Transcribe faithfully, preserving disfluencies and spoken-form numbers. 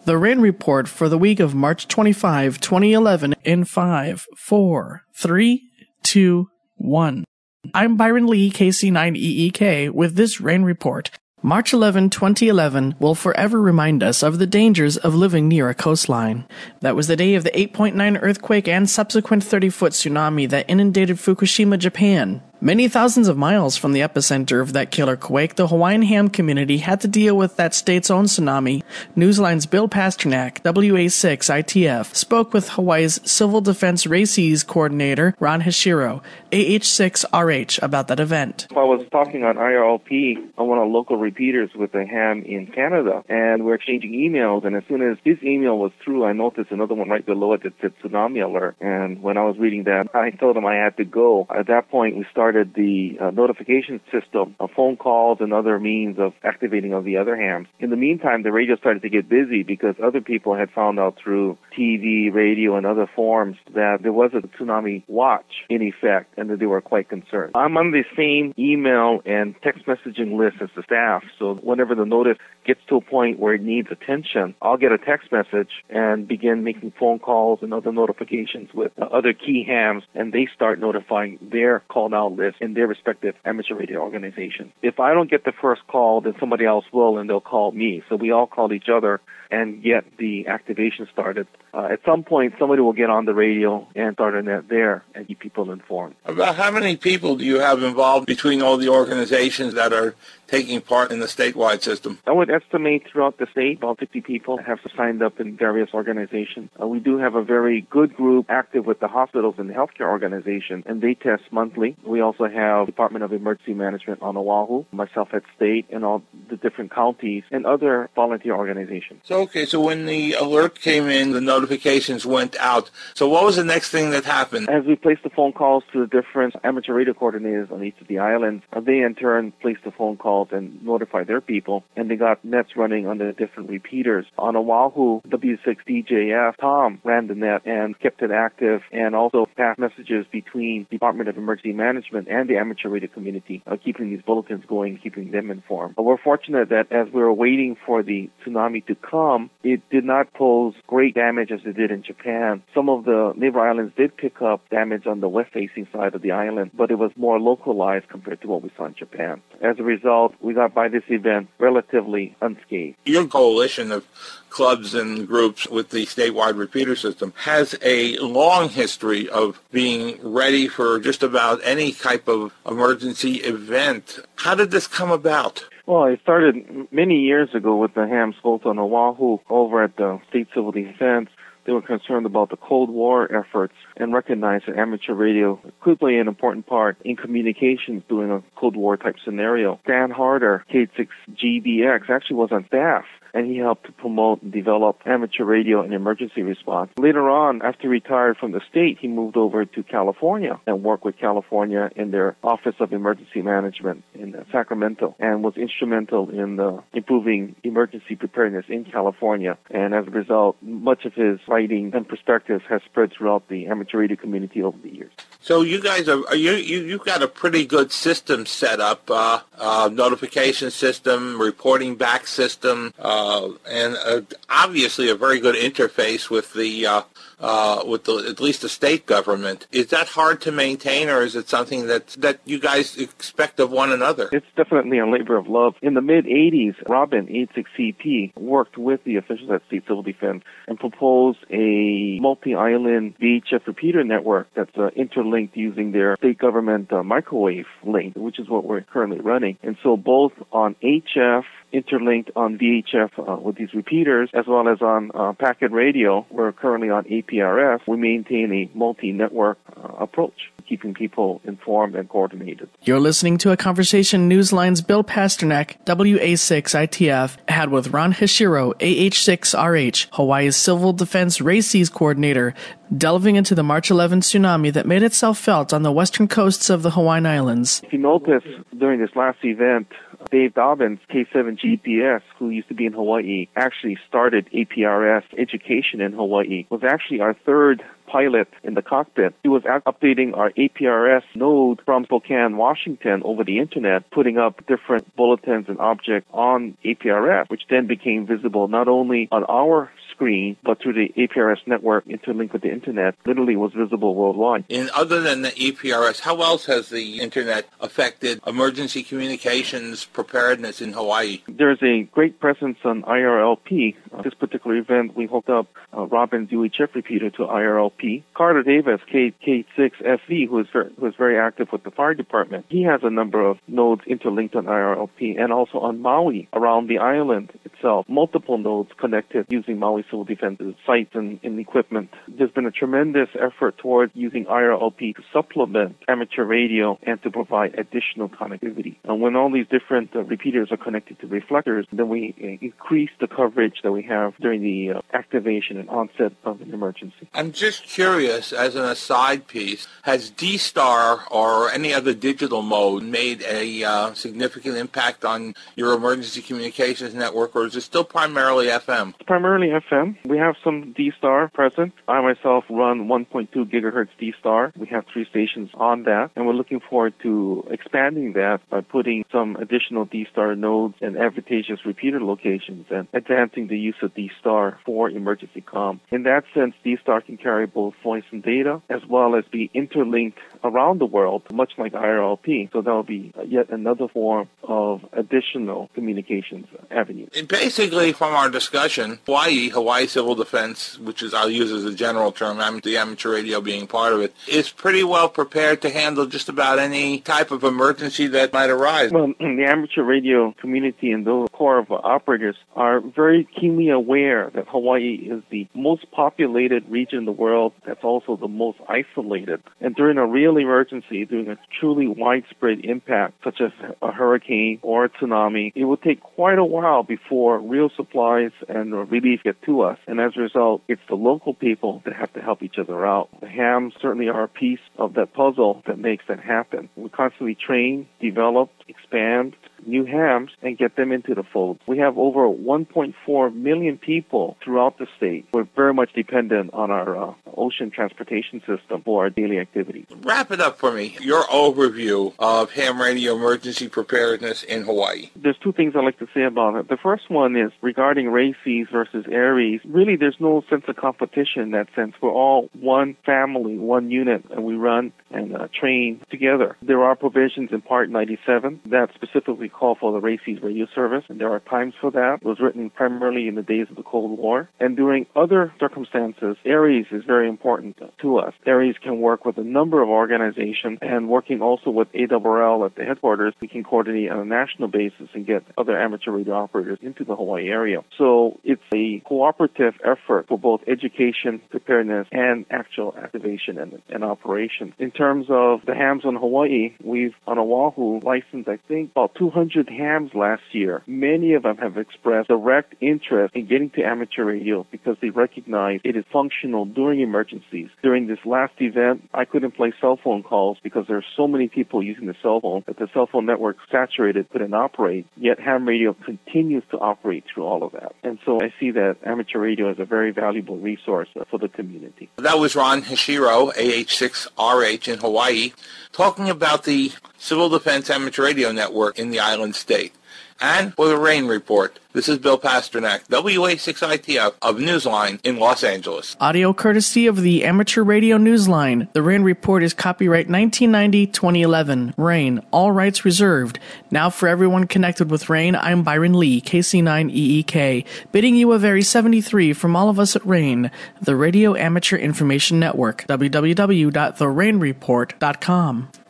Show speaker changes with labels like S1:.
S1: The rain report for the week of March twenty-fifth, twenty eleven in five, four, three, two, one. I'm Byron Lee, K C nine E E K, with this rain report. March eleventh, twenty eleven will forever remind us of the dangers of living near a coastline. That was the day of the eight point nine earthquake and subsequent thirty-foot tsunami that inundated Fukushima, Japan. Many thousands of miles from the epicenter of that killer quake, the Hawaiian ham community had to deal with that state's own tsunami. Newsline's Bill Pasternak, W A six I T F, spoke with Hawaii's Civil Defense RACES coordinator, Ron Hashiro, A H six R H, about that event.
S2: I was talking on I R L P on one of the local repeaters with the ham in Canada, and we we're exchanging emails, and as soon as his email was through, I noticed another one right below it that said tsunami alert, and when I was reading that, I told him I had to go. At that point, we started the uh, notification system of phone calls and other means of activating of the other hams. In the meantime, the radio started to get busy because other people had found out through T V, radio, and other forms that there was a tsunami watch in effect and that they were quite concerned. I'm on the same email and text messaging list as the staff, so whenever the notice gets to a point where it needs attention, I'll get a text message and begin making phone calls and other notifications with uh, other key hams, and they start notifying their called out list in their respective amateur radio organizations. If I don't get the first call, then somebody else will, and they'll call me. So we all call each other and get the activation started. Uh, at some point, somebody will get on the radio and start a net there and keep people informed.
S3: About how many people do you have involved between all the organizations that are taking part in the statewide system?
S2: I would estimate throughout the state about fifty people have signed up in various organizations. Uh, we do have a very good group active with the hospitals and the healthcare organizations, and they test monthly. We also have Department of Emergency Management on Oahu, myself at state, and all the different counties, and other volunteer organizations.
S3: So, okay, so when the alert came in, the notifications went out. So what was the next thing that happened?
S2: As we placed the phone calls to the different amateur radio coordinators on each of the islands, uh, they in turn placed the phone calls and notified their people, and they got nets running on the different repeaters. On Oahu, W six D J F, Tom ran the net and kept it active, and also passed messages between Department of Emergency Management and the amateur radio community, uh, keeping these bulletins going, keeping them informed. But we're fortunate that as we were waiting for the tsunami to come, it did not pose great damage as it did in Japan. Some of the neighbor islands did pick up damage on the west-facing side of the island, but it was more localized compared to what we saw in Japan. As a result, we got by this event relatively unscathed.
S3: Your coalition of clubs and groups with the statewide repeater system has a long history of being ready for just about any type of emergency event. How did this come about?
S2: Well, it started many years ago with the hams both on Oahu over at the State Civil Defense. They were concerned about the Cold War efforts and recognized that amateur radio could play an important part in communications during a Cold War type scenario. Stan Harder, K six G B X, actually was on staff, and he helped to promote and develop amateur radio and emergency response. Later on, after he retired from the state, he moved over to California and worked with California in their Office of Emergency Management in Sacramento, and was instrumental in uh, improving emergency preparedness in California. And as a result, much of his writing and perspectives has spread throughout the amateur radio community over the years.
S3: So you guys are, are you, you you've got a pretty good system set up, uh, uh, notification system, reporting back system, uh, and uh, obviously a very good interface with the uh, uh, with the, at least the state government. Is that hard to maintain, or is it something that that you guys expect of one another?
S2: It's definitely a labor of love. In the mid eighties, Robin, A six C P, worked with the officials at State Civil Defense and proposed a multi-island V H F repeater network that's uh, interlinked using their state government uh, microwave link, which is what we're currently running. And so both on H F, interlinked on V H F uh, with these repeaters, as well as on uh, packet radio, we're currently on A P R F, we maintain a multi-network uh, approach, keeping people informed and coordinated.
S1: You're listening to a conversation Newsline's Bill Pasternak, W A six I T F, had with Ron Hashiro, A H six R H, Hawaii's Civil Defense RACES coordinator, delving into the March eleventh tsunami that made itself felt on the western coasts of the Hawaiian Islands.
S2: If you notice, during this last event, Dave Dobbins, K seven G P S, who used to be in Hawaii, actually started A P R S education in Hawaii, was actually our third pilot in the cockpit. He was updating our A P R S node from Spokane, Washington over the internet, putting up different bulletins and objects on A P R S, which then became visible not only on our screen, but through the A P R S network interlinked with the internet, literally was visible worldwide.
S3: And other than the A P R S, how else has the internet affected emergency communications preparedness in Hawaii?
S2: There's a great presence on I R L P. Uh, this particular event, we hooked up uh, Robin's U H F repeater to I R L P. Carter Davis, K six F V, who is, very, who is very active with the fire department, he has a number of nodes interlinked on I R L P, and also on Maui, around the island itself, multiple nodes connected using Maui Civil Defense's sites and, and equipment. There's been a tremendous effort towards using I R L P to supplement amateur radio and to provide additional connectivity. And when all these different uh, repeaters are connected to reflectors, then we uh, increase the coverage that we have during the uh, activation and onset of an emergency.
S3: I'm just curious, as an aside piece, has D-Star or any other digital mode made a uh, significant impact on your emergency communications network, or is it still primarily F M?
S2: It's primarily F M. We have some D-Star present. I myself run one point two gigahertz D-Star. We have three stations on that, and we're looking forward to expanding that by putting some additional D-Star nodes and advantageous repeater locations and advancing the use of D-Star for emergency comm. In that sense, D-Star can carry both voice and data, as well as be interlinked around the world, much like I R L P. So that will be yet another form of additional communications avenues.
S3: And basically, from our discussion, Hawaii, Hawaii Civil Defense, which is, I'll use as a general term, the amateur radio being part of it, is pretty well prepared to handle just about any type of emergency that might arise.
S2: Well, the amateur radio community and those core of operators are very keenly aware that Hawaii is the most populated region in the world that's also the most isolated. And during a real emergency, during a truly widespread impact, such as a hurricane or a tsunami, it will take quite a while before real supplies and relief get to us. And as a result, it's the local people that have to help each other out. The hams certainly are a piece of that puzzle that makes that happen. We constantly train, develop, expand new hams and get them into the fold. We have over one point four million people throughout the state. We're very much dependent on our uh, ocean transportation system for our daily activities.
S3: Wrap it up for me. Your overview of ham radio emergency preparedness in Hawaii.
S2: There's two things I'd like to say about it. The first one is regarding RACES versus ARES. Really, there's no sense of competition in that sense. We're all one family, one unit, and we run and uh, train together. There are provisions in Part ninety-seven that specifically call for the RACES radio service, and there are times for that. It was written primarily in the days of the Cold War. And during other circumstances, ARES is very important to us. ARES can work with a number of organizations, and working also with A W R L at the headquarters, we can coordinate on a national basis and get other amateur radio operators into the Hawaii area. So it's a cooperative effort for both education, preparedness, and actual activation and, and operation. In terms of the hams on Hawaii, we've, on Oahu, licensed, I think, about two hundred hams last year. Many of them have expressed direct interest in getting to amateur radio because they recognize it is functional during emergencies. During this last event, I couldn't place cell phone calls because there are so many people using the cell phone that the cell phone network saturated couldn't operate, yet ham radio continues to operate through all of that. And so I see that amateur radio is a very valuable resource uh, for the community.
S3: That was Ron Hashiro, A H six R H in Hawaii, talking about the Civil Defense Amateur Radio Network in the island state. And for the Rain Report, this is Bill Pasternak, W A six I T F of Newsline in Los Angeles.
S1: Audio courtesy of the Amateur Radio Newsline. The Rain Report is copyright nineteen ninety to twenty eleven. Rain, all rights reserved. Now for everyone connected with Rain, I'm Byron Lee, K C nine E E K, bidding you a very seventy-three from all of us at Rain, the Radio Amateur Information Network, w w w dot the rain report dot com.